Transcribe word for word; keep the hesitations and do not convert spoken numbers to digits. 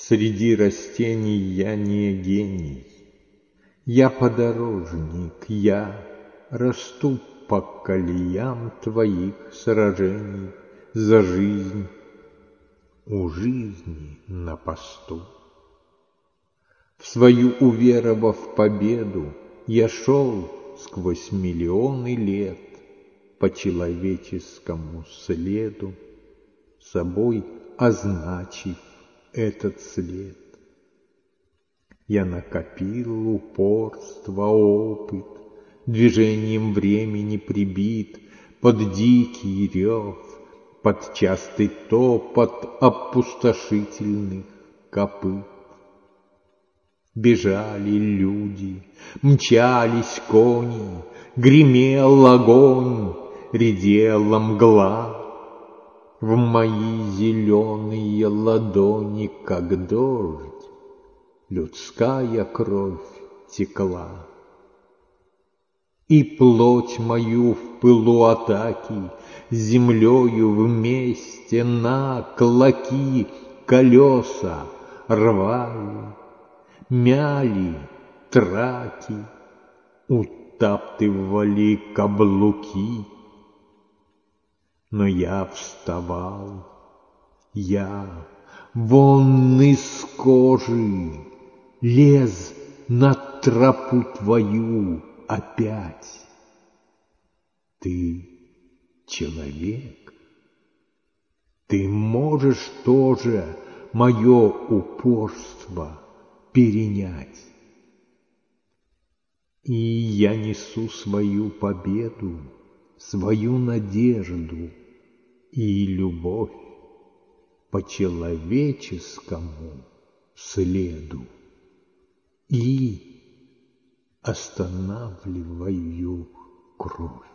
Среди растений я не гений, я подорожник, я расту по колеям твоих сражений за жизнь, у жизни на посту. В свою уверовав победу, я шел сквозь миллионы лет по человеческому следу, собой означив этот след. Я накопил упорство, опыт, движением времени прибит под дикий рев, под частый топот опустошительных копыт. Бежали люди, мчались кони, гремел огонь, редела мгла. В мои зеленые ладони, как дождь, людская кровь текла. И плоть мою в пылу атаки с землею вместе на клоки колеса рвали, мяли траки, утаптывали каблуки. Но я вставал, я вон из кожи лез на тропу твою опять. Ты человек, ты можешь тоже мое упорство перенять. И я несу свою победу, свою надежду и любовь по человеческому следу и останавливаю кровь.